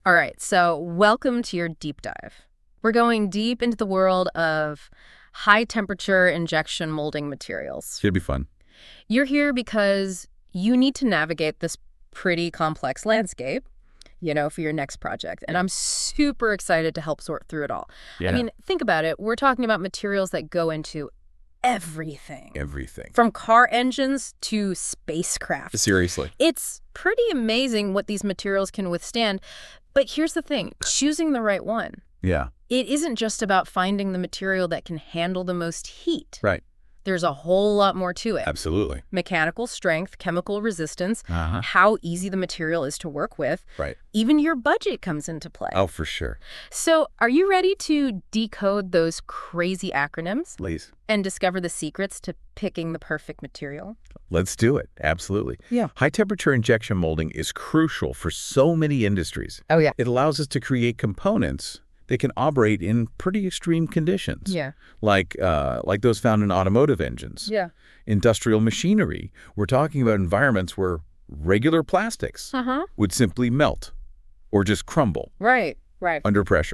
All right, so welcome to your deep dive. We're going deep into the world of high temperature injection molding materials. Should be fun. You're here because you need to navigate this pretty complex landscape, for your next project. And I'm super excited to help sort through it all. I Yeah. mean, think about it. We're talking about materials that go into everything, Everything. from car engines to spacecraft. Seriously. It's pretty amazing what these materials can withstand. But here's the thing, choosing the right one. Yeah. It isn't just about finding the material that can handle the most heat. Right. There's a whole lot more to it. Absolutely. Mechanical strength, chemical resistance, Uh-huh. how easy the material is to work with. Right. Even your budget comes into play. Oh, for sure. So are you ready to decode those crazy acronyms Please. and discover the secrets to picking the perfect material? Let's do it. Absolutely. Yeah. High temperature injection molding is crucial for so many industries. Oh, yeah. It allows us to create components that can operate in pretty extreme conditions. Yeah. Like those found in automotive engines. Yeah. Industrial machinery. We're talking about environments where regular plastics Uh-huh. would simply melt or just crumble Right. under pressure.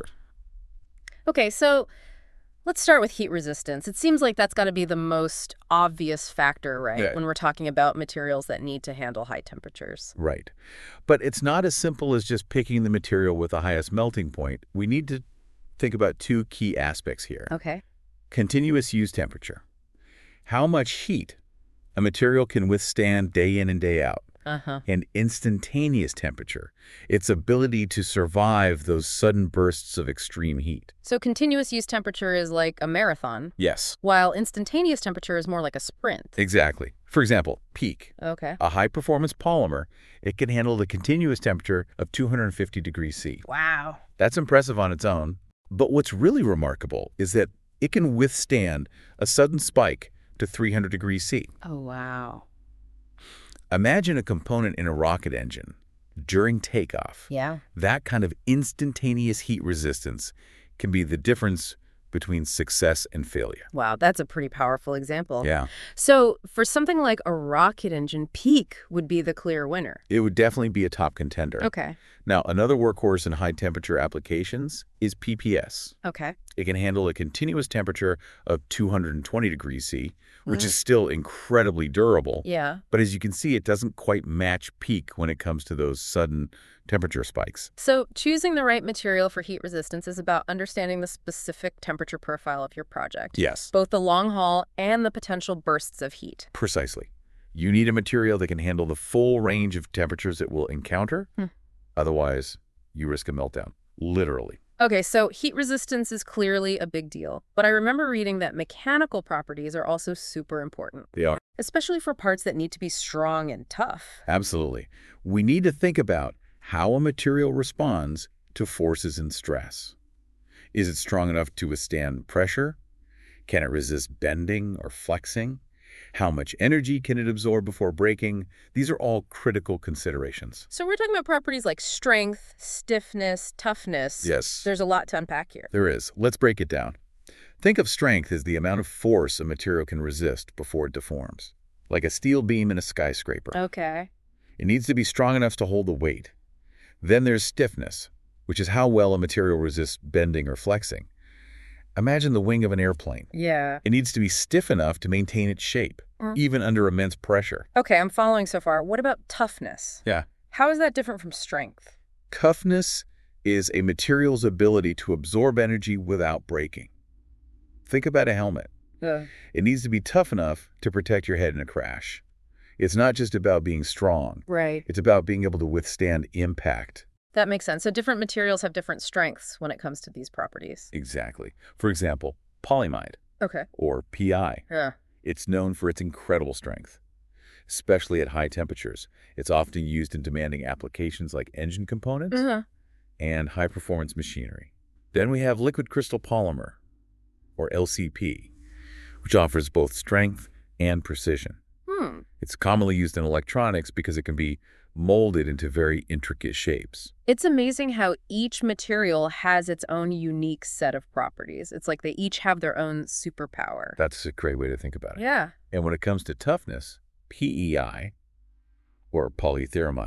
Okay, so let's start with heat resistance. It seems like that's got to be the most obvious factor, right? Yeah. When we're talking about materials that need to handle high temperatures. Right. But it's not as simple as just picking the material with the highest melting point. We need to think about two key aspects here. Okay. Continuous use temperature. How much heat a material can withstand day in and day out. Uh-huh. And instantaneous temperature. Its ability to survive those sudden bursts of extreme heat. So continuous use temperature is like a marathon, Yes, while instantaneous temperature is more like a sprint. exactly. For example, PEEK, Okay. a high-performance polymer, it can handle the continuous temperature of 250 degrees C. Wow. That's impressive on its own, but what's really remarkable is that it can withstand a sudden spike to 300 degrees C. Oh, wow. Imagine a component in a rocket engine during takeoff. Yeah. That kind of instantaneous heat resistance can be the difference between success and failure. Wow, that's a pretty powerful example. Yeah, So for something like a rocket engine, PEEK would be the clear winner. it would definitely be a top contender. Okay. Now, another workhorse in high-temperature applications is PPS. Okay. It can handle a continuous temperature of 220 degrees C, which is still incredibly durable. Yeah. But as you can see, it doesn't quite match PEEK when it comes to those sudden temperature spikes. So choosing the right material for heat resistance is about understanding the specific temperature profile of your project. Yes, Both the long haul and the potential bursts of heat. precisely. You need a material that can handle the full range of temperatures it will encounter. Otherwise, you risk a meltdown, literally. Okay, so heat resistance is clearly a big deal, but I remember reading that mechanical properties are also super important, They are. especially for parts that need to be strong and tough. Absolutely. We need to think about how a material responds to forces and stress. Is it strong enough to withstand pressure? Can it resist bending or flexing? How much energy can it absorb before breaking? These are all critical considerations. So we're talking about properties like strength, stiffness, toughness. Yes, There's a lot to unpack here. there is. Let's break it down. Think of strength as the amount of force a material can resist before it deforms, like a steel beam in a skyscraper. Okay. It needs to be strong enough to hold the weight. Then there's stiffness, which is how well a material resists bending or flexing. Imagine the wing of an airplane. Yeah. It needs to be stiff enough to maintain its shape, even under immense pressure. Okay, I'm following so far. What about toughness? Yeah. How is that different from strength? Toughness is a material's ability to absorb energy without breaking. Think about a helmet. It needs to be tough enough to protect your head in a crash. It's not just about being strong. Right. It's about being able to withstand impact. That makes sense. So different materials have different strengths when it comes to these properties. Exactly. For example, polyamide, Okay. or PI. Yeah. It's known for its incredible strength, especially at high temperatures. It's often used in demanding applications like engine components and high-performance machinery. Then we have liquid crystal polymer, or LCP, which offers both strength and precision. It's commonly used in electronics because it can be molded into very intricate shapes. It's amazing how each material has its own unique set of properties. It's like they each have their own superpower. That's a great way to think about it. Yeah. And when it comes to toughness, PEI, or polytheramide,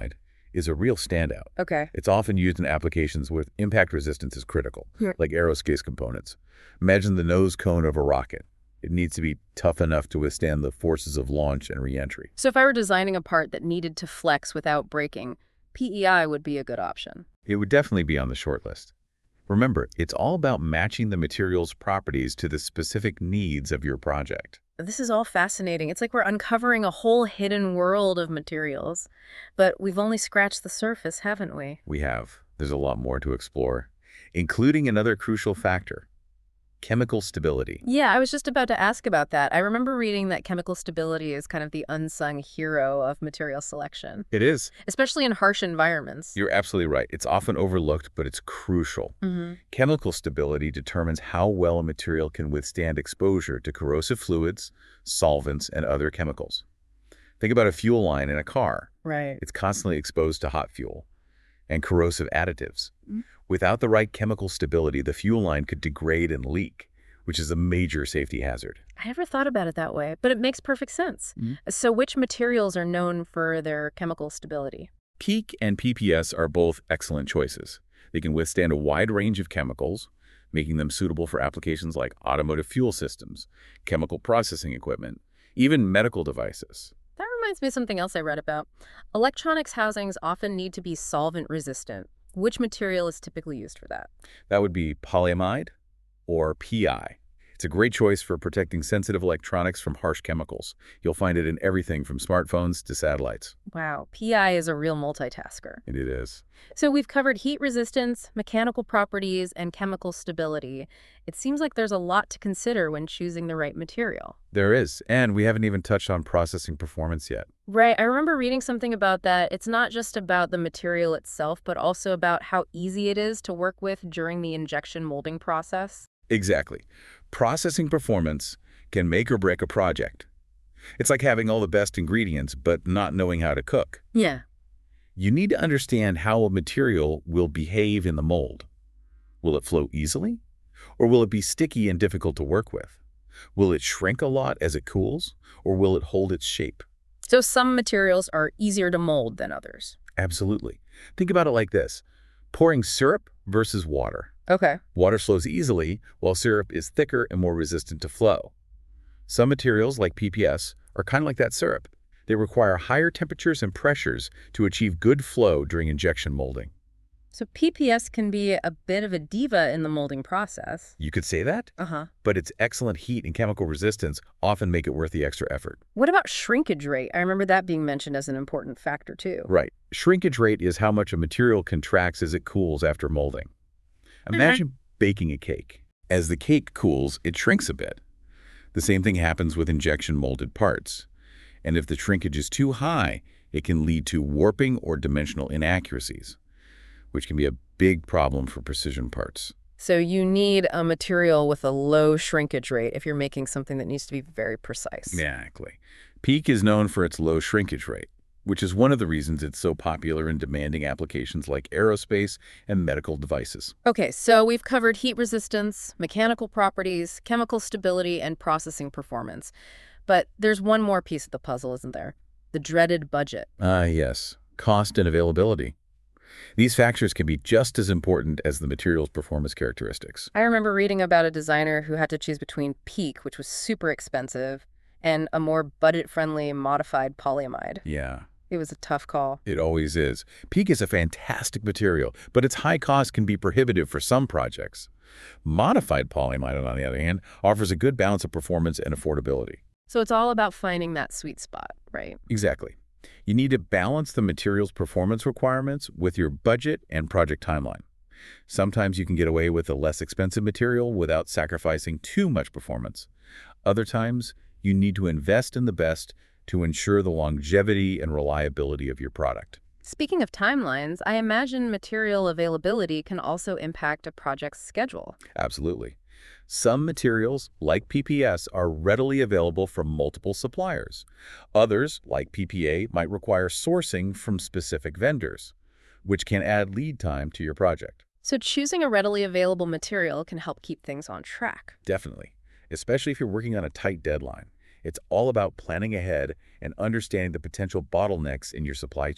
is a real standout. Okay. It's often used in applications where impact resistance is critical, Yeah. like aerospace components. Imagine the nose cone of a rocket. It needs to be tough enough to withstand the forces of launch and reentry. So if I were designing a part that needed to flex without breaking, PEI would be a good option. It would definitely be on the short list. Remember, it's all about matching the material's properties to the specific needs of your project. This is all fascinating. It's like we're uncovering a whole hidden world of materials, but we've only scratched the surface, haven't we? We have. There's a lot more to explore, including another crucial factor, chemical stability. Yeah, I was just about to ask about that. I remember reading that chemical stability is kind of the unsung hero of material selection, It is. especially in harsh environments. You're absolutely right. It's often overlooked, but it's crucial. Chemical stability determines how well a material can withstand exposure to corrosive fluids, solvents, and other chemicals. Think about a fuel line in a car. Right. It's constantly exposed to hot fuel and corrosive additives. Without the right chemical stability, the fuel line could degrade and leak, which is a major safety hazard. I never thought about it that way, but it makes perfect sense. So which materials are known for their chemical stability? PEEK and PPS are both excellent choices. They can withstand a wide range of chemicals, making them suitable for applications like automotive fuel systems, chemical processing equipment, even medical devices. That reminds me of something else I read about. Electronics housings often need to be solvent resistant. Which material is typically used for that? That would be polyamide or PI. It's a great choice for protecting sensitive electronics from harsh chemicals. You'll find it in everything from smartphones to satellites. Wow, PI is a real multitasker. And it is. So we've covered heat resistance, mechanical properties, and chemical stability. It seems like there's a lot to consider when choosing the right material. There is. And we haven't even touched on processing performance yet. Right, I remember reading something about that. It's not just about the material itself, but also about how easy it is to work with during the injection molding process. Exactly. Processing performance can make or break a project. It's like having all the best ingredients, but not knowing how to cook. Yeah. You need to understand how a material will behave in the mold. Will it flow easily? Or will it be sticky and difficult to work with? Will it shrink a lot as it cools? Or will it hold its shape? So some materials are easier to mold than others. Absolutely. Think about it like this. Pouring syrup versus water. Okay. Water flows easily, while syrup is thicker and more resistant to flow. Some materials, like PPS, are kind of like that syrup. They require higher temperatures and pressures to achieve good flow during injection molding. So PPS can be a bit of a diva in the molding process. You could say that, Uh-huh. but its excellent heat and chemical resistance often make it worth the extra effort. What about shrinkage rate? I remember that being mentioned as an important factor too. Right. Shrinkage rate is how much a material contracts as it cools after molding. Imagine baking a cake. As the cake cools, it shrinks a bit. The same thing happens with injection molded parts. And if the shrinkage is too high, it can lead to warping or dimensional inaccuracies, which can be a big problem for precision parts. So you need a material with a low shrinkage rate if you're making something that needs to be very precise. Exactly. PEEK is known for its low shrinkage rate, which is one of the reasons it's so popular in demanding applications like aerospace and medical devices. Okay, so we've covered heat resistance, mechanical properties, chemical stability, and processing performance. But there's one more piece of the puzzle, isn't there? The dreaded budget. Yes. Cost and availability. These factors can be just as important as the material's performance characteristics. I remember reading about a designer who had to choose between PEEK, which was super expensive, and a more budget-friendly modified polyamide. Yeah, It was a tough call. it always is. PEEK is a fantastic material, but its high cost can be prohibitive for some projects. Modified polyamide, on the other hand, offers a good balance of performance and affordability. So it's all about finding that sweet spot, right? Exactly. You need to balance the material's performance requirements with your budget and project timeline. Sometimes you can get away with a less expensive material without sacrificing too much performance. Other times, you need to invest in the best to ensure the longevity and reliability of your product. Speaking of timelines, I imagine material availability can also impact a project's schedule. Absolutely. Some materials, like PPS, are readily available from multiple suppliers. Others, like PPA, might require sourcing from specific vendors, which can add lead time to your project. So choosing a readily available material can help keep things on track. Definitely, especially if you're working on a tight deadline. It's all about planning ahead and understanding the potential bottlenecks in your supply chain.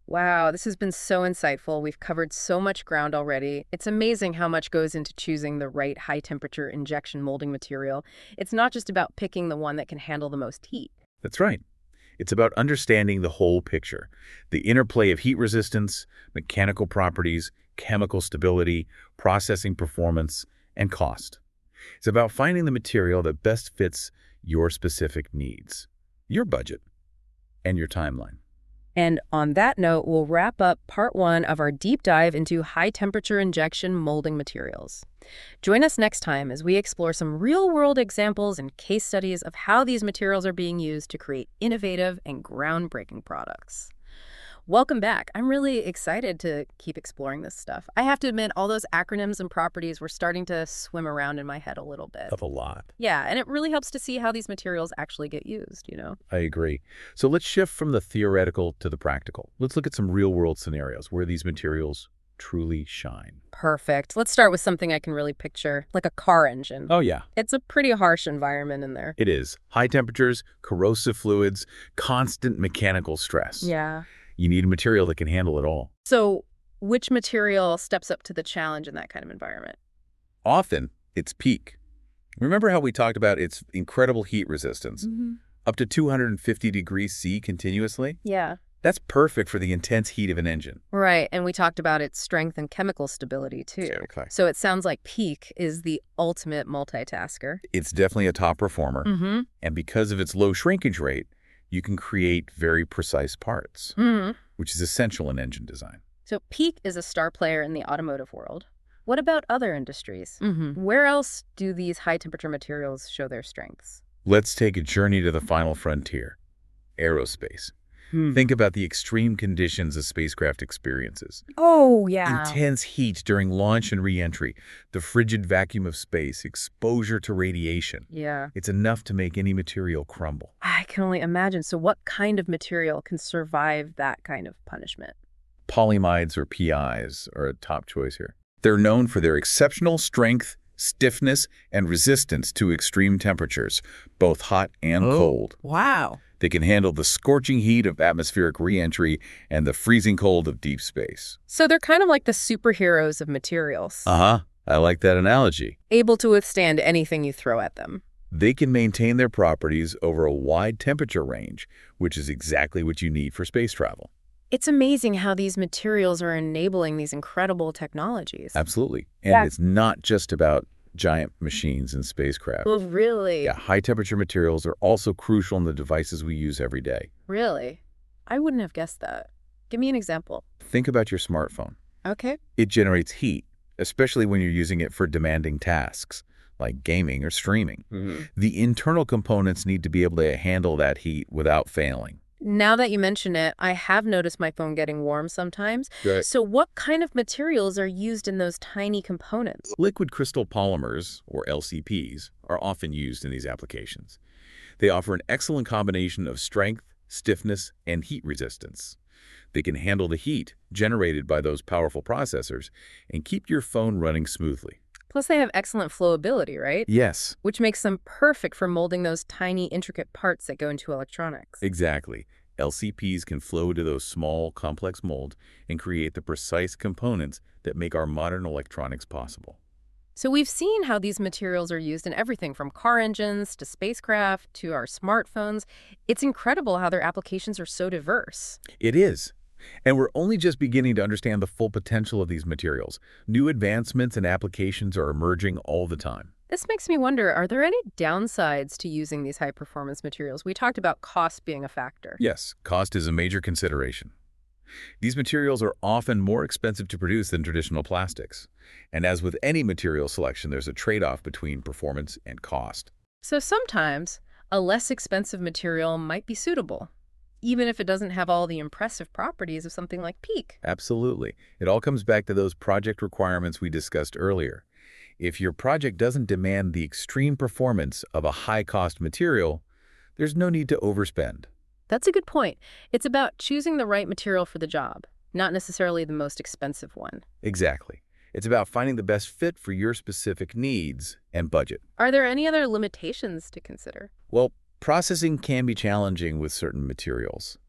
Wow, this has been so insightful. We've covered so much ground already. It's amazing how much goes into choosing the right high-temperature injection molding material. It's not just about picking the one that can handle the most heat. That's right. It's about understanding the whole picture, the interplay of heat resistance, mechanical properties, chemical stability, processing performance, and cost. It's about finding the material that best fits your specific needs, your budget, and your timeline. And on that note, we'll wrap up part 1 of our deep dive into high-temperature injection molding materials. Join us next time as we explore some real-world examples and case studies of how these materials are being used to create innovative and groundbreaking products. Welcome back. I'm really excited to keep exploring this stuff. I have to admit, all those acronyms and properties were starting to swim around in my head a little bit. Of a lot. Yeah, and it really helps to see how these materials actually get used. I agree. So let's shift from the theoretical to the practical. Let's look at some real-world scenarios where these materials truly shine. Perfect. Let's start with something I can really picture, like a car engine. Oh, yeah. It's a pretty harsh environment in there. It is. High temperatures, corrosive fluids, constant mechanical stress. Yeah. You need a material that can handle it all. So which material steps up to the challenge in that kind of environment? Often, it's PEEK. Remember how we talked about its incredible heat resistance? Up to 250 degrees C continuously? Yeah. That's perfect for the intense heat of an engine. Right, and we talked about its strength and chemical stability, too. Exactly. So it sounds like PEEK is the ultimate multitasker. It's definitely a top performer. And because of its low shrinkage rate, you can create very precise parts, which is essential in engine design. So PEEK is a star player in the automotive world. What about other industries? Where else do these high-temperature materials show their strengths? Let's take a journey to the final frontier, aerospace. Think about the extreme conditions a spacecraft experiences. Oh, yeah. Intense heat during launch and re-entry, the frigid vacuum of space, exposure to radiation. Yeah. It's enough to make any material crumble. I can only imagine. So what kind of material can survive that kind of punishment? Polyamides or PIs are a top choice here. They're known for their exceptional strength, stiffness, and resistance to extreme temperatures, both hot and cold. Wow. They can handle the scorching heat of atmospheric re-entry and the freezing cold of deep space. So they're kind of like the superheroes of materials, I like that analogy. able to withstand anything you throw at them. They can maintain their properties over a wide temperature range, which is exactly what you need for space travel. It's amazing how these materials are enabling these incredible technologies. Absolutely. And it's not just about giant machines and spacecraft. Well, really? Yeah, high-temperature materials are also crucial in the devices we use every day. Really? I wouldn't have guessed that. Give me an example. Think about your smartphone. Okay. It generates heat, especially when you're using it for demanding tasks, like gaming or streaming. The internal components need to be able to handle that heat without failing. Now that you mention it, I have noticed my phone getting warm sometimes. Right. So what kind of materials are used in those tiny components? Liquid crystal polymers, or LCPs, are often used in these applications. They offer an excellent combination of strength, stiffness, and heat resistance. They can handle the heat generated by those powerful processors and keep your phone running smoothly. Plus they have excellent flowability, right? Yes, Which makes them perfect for molding those tiny, intricate parts that go into electronics. exactly. LCPs can flow to those small, complex molds and create the precise components that make our modern electronics possible. So we've seen how these materials are used in everything from car engines to spacecraft to our smartphones. It's incredible how their applications are so diverse. It is. And we're only just beginning to understand the full potential of these materials. New advancements and applications are emerging all the time. This makes me wonder, are there any downsides to using these high-performance materials? We talked about cost being a factor. Yes, cost is a major consideration. These materials are often more expensive to produce than traditional plastics. And as with any material selection, there's a trade-off between performance and cost. So sometimes a less expensive material might be suitable, even if it doesn't have all the impressive properties of something like PEEK. Absolutely. It all comes back to those project requirements we discussed earlier. If your project doesn't demand the extreme performance of a high-cost material, there's no need to overspend. That's a good point. It's about choosing the right material for the job, not necessarily the most expensive one. Exactly. It's about finding the best fit for your specific needs and budget. Are there any other limitations to consider? Well, processing can be challenging with certain materials.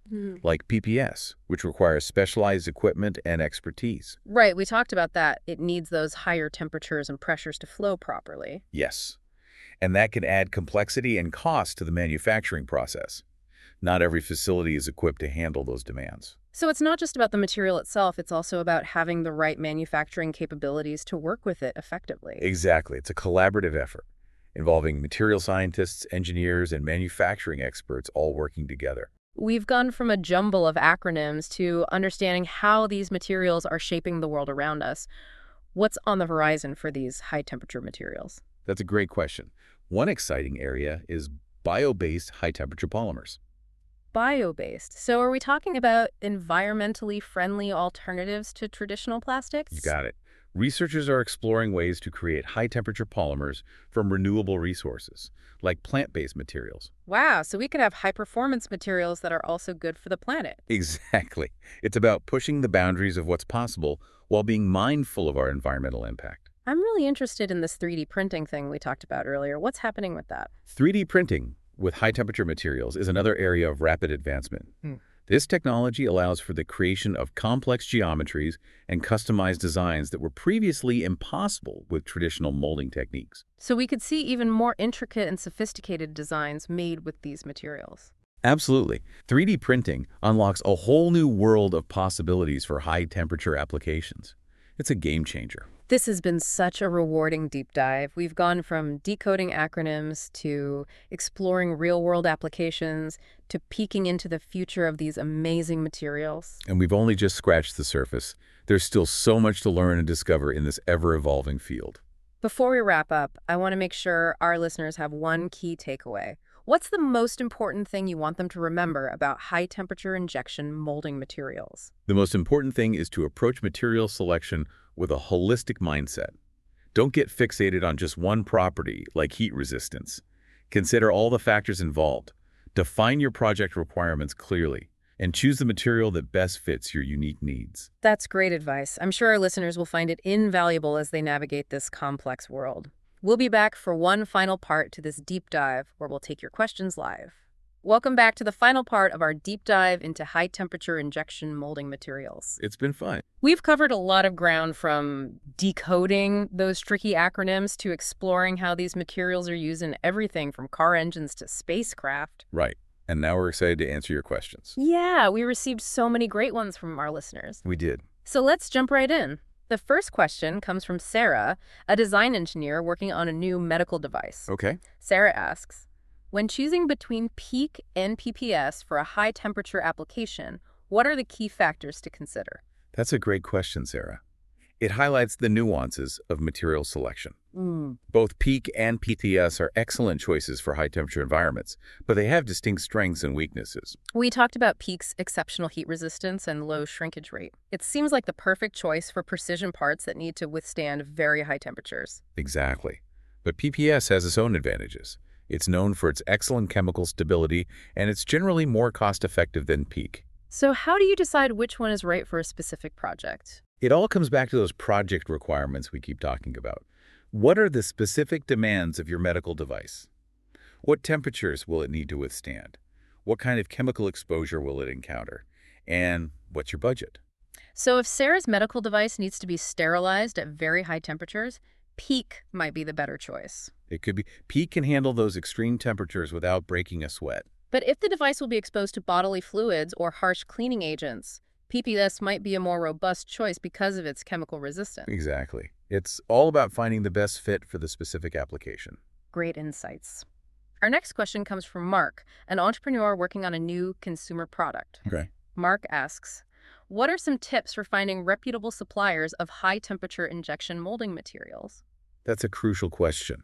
like PPS, which requires specialized equipment and expertise. Right, we talked about that. It needs those higher temperatures and pressures to flow properly. Yes, and that can add complexity and cost to the manufacturing process. Not every facility is equipped to handle those demands. So it's not just about the material itself, it's also about having the right manufacturing capabilities to work with it effectively. Exactly. It's a collaborative effort involving material scientists, engineers, and manufacturing experts all working together. We've gone from a jumble of acronyms to understanding how these materials are shaping the world around us. What's on the horizon for these high-temperature materials? That's a great question. One exciting area is bio-based high-temperature polymers. Bio-based. So are we talking about environmentally friendly alternatives to traditional plastics? You got it. Researchers are exploring ways to create high-temperature polymers from renewable resources, like plant-based materials. Wow, so we could have high-performance materials that are also good for the planet. Exactly. It's about pushing the boundaries of what's possible while being mindful of our environmental impact. I'm really interested in this 3D printing thing we talked about earlier. What's happening with that? 3D printing with high-temperature materials is another area of rapid advancement. This technology allows for the creation of complex geometries and customized designs that were previously impossible with traditional molding techniques. So we could see even more intricate and sophisticated designs made with these materials. Absolutely. 3D printing unlocks a whole new world of possibilities for high-temperature applications. It's a game changer. This has been such a rewarding deep dive. We've gone from decoding acronyms to exploring real-world applications to peeking into the future of these amazing materials. And we've only just scratched the surface. There's still so much to learn and discover in this ever-evolving field. Before we wrap up, I want to make sure our listeners have one key takeaway. What's the most important thing you want them to remember about high-temperature injection molding materials? The most important thing is to approach material selection with a holistic mindset. Don't get fixated on just one property, like heat resistance. Consider all the factors involved. Define your project requirements clearly, and choose the material that best fits your unique needs. That's great advice. I'm sure our listeners will find it invaluable as they navigate this complex world. We'll be back for one final part to this deep dive where we'll take your questions live. Welcome back to the final part of our deep dive into high-temperature injection molding materials. It's been fun. We've covered a lot of ground, from decoding those tricky acronyms to exploring how these materials are used in everything from car engines to spacecraft. Right. And now we're excited to answer your questions. Yeah, we received so many great ones from our listeners. We did. So let's jump right in. The first question comes from Sarah, a design engineer working on a new medical device. Okay. Sarah asks, when choosing between PEEK and PPS for a high-temperature application, what are the key factors to consider? That's a great question, Sarah. It highlights the nuances of material selection. Both PEEK and PPS are excellent choices for high-temperature environments, but they have distinct strengths and weaknesses. We talked about PEEK's exceptional heat resistance and low shrinkage rate. It seems like the perfect choice for precision parts that need to withstand very high temperatures. Exactly. But PPS has its own advantages. It's known for its excellent chemical stability, and it's generally more cost-effective than PEEK. So how do you decide which one is right for a specific project? It all comes back to those project requirements we keep talking about. What are the specific demands of your medical device? What temperatures will it need to withstand? What kind of chemical exposure will it encounter? And what's your budget? So if Sarah's medical device needs to be sterilized at very high temperatures, PEEK might be the better choice. It could be PEEK can handle those extreme temperatures without breaking a sweat. But if the device will be exposed to bodily fluids or harsh cleaning agents, PPS might be a more robust choice because of its chemical resistance. Exactly. It's all about finding the best fit for the specific application. Great insights. Our next question comes from Mark, an entrepreneur working on a new consumer product. Okay. Mark asks, what are some tips for finding reputable suppliers of high-temperature injection molding materials? That's a crucial question.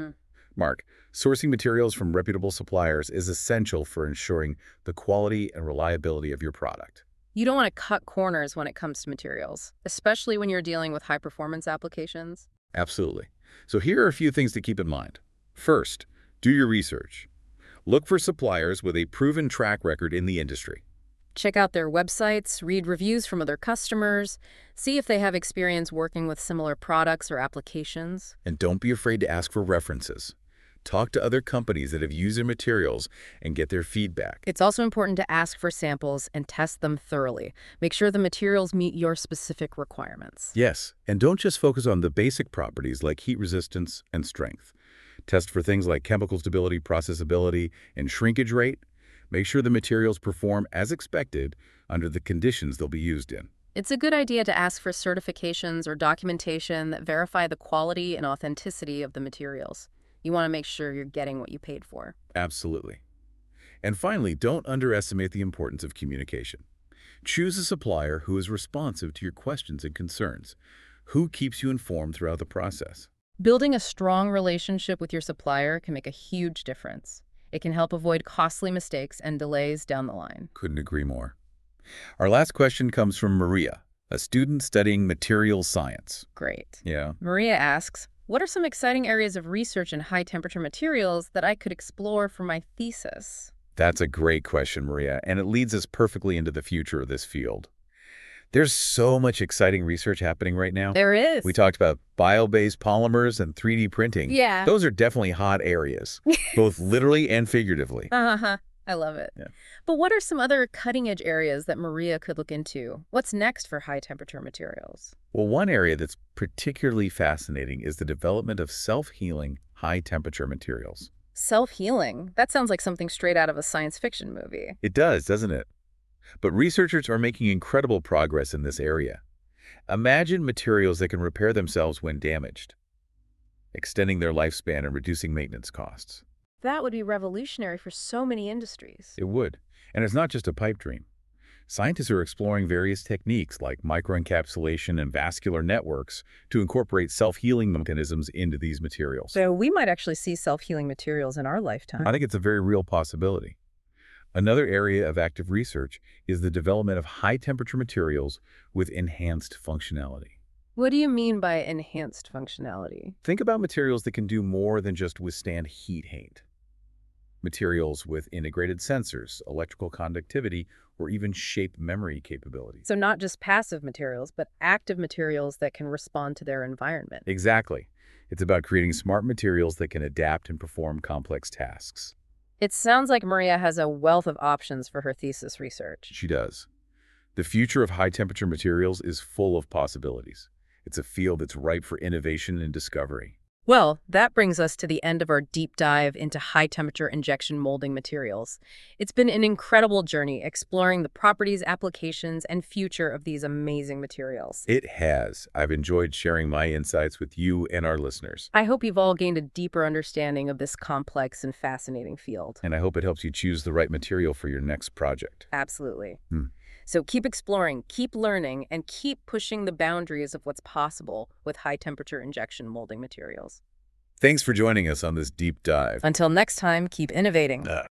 Mark, sourcing materials from reputable suppliers is essential for ensuring the quality and reliability of your product. You don't want to cut corners when it comes to materials, especially when you're dealing with high-performance applications. Absolutely. So here are a few things to keep in mind. First, do your research. Look for suppliers with a proven track record in the industry. Check out their websites, read reviews from other customers, see if they have experience working with similar products or applications. And don't be afraid to ask for references. Talk to other companies that have used their materials and get their feedback. It's also important to ask for samples and test them thoroughly. Make sure the materials meet your specific requirements. Yes, and don't just focus on the basic properties like heat resistance and strength. Test for things like chemical stability, processability, and shrinkage rate. Make sure the materials perform as expected under the conditions they'll be used in. It's a good idea to ask for certifications or documentation that verify the quality and authenticity of the materials. You want to make sure you're getting what you paid for. Absolutely. And finally, don't underestimate the importance of communication. Choose a supplier who is responsive to your questions and concerns, who keeps you informed throughout the process. Building a strong relationship with your supplier can make a huge difference. It can help avoid costly mistakes and delays down the line. Couldn't agree more. Our last question comes from Maria, a student studying materials science. Great. Yeah. Maria asks, what are some exciting areas of research in high-temperature materials that I could explore for my thesis? That's a great question, Maria, and it leads us perfectly into the future of this field. There's so much exciting research happening right now. There is. We talked about bio-based polymers and 3D printing. Yeah. Those are definitely hot areas, both literally and figuratively. I love it. Yeah. But what are some other cutting-edge areas that Maria could look into? What's next for high-temperature materials? Well, one area that's particularly fascinating is the development of self-healing high-temperature materials. Self-healing? That sounds like something straight out of a science fiction movie. It does, doesn't it? But researchers are making incredible progress in this area. Imagine materials that can repair themselves when damaged, extending their lifespan and reducing maintenance costs. That would be revolutionary for so many industries. It would. And it's not just a pipe dream. Scientists are exploring various techniques like microencapsulation and vascular networks to incorporate self-healing mechanisms into these materials. So we might actually see self-healing materials in our lifetime. I think it's a very real possibility. Another area of active research is the development of high-temperature materials with enhanced functionality. What do you mean by enhanced functionality? Think about materials that can do more than just withstand heat. Materials with integrated sensors, electrical conductivity, or even shape memory capabilities. So not just passive materials, but active materials that can respond to their environment. Exactly. It's about creating smart materials that can adapt and perform complex tasks. It sounds like Maria has a wealth of options for her thesis research. She does. The future of high-temperature materials is full of possibilities. It's a field that's ripe for innovation and discovery. Well, that brings us to the end of our deep dive into high-temperature injection molding materials. It's been an incredible journey exploring the properties, applications, and future of these amazing materials. It has. I've enjoyed sharing my insights with you and our listeners. I hope you've all gained a deeper understanding of this complex and fascinating field. And I hope it helps you choose the right material for your next project. Absolutely. So keep exploring, keep learning, and keep pushing the boundaries of what's possible with high-temperature injection molding materials. Thanks for joining us on this deep dive. Until next time, keep innovating.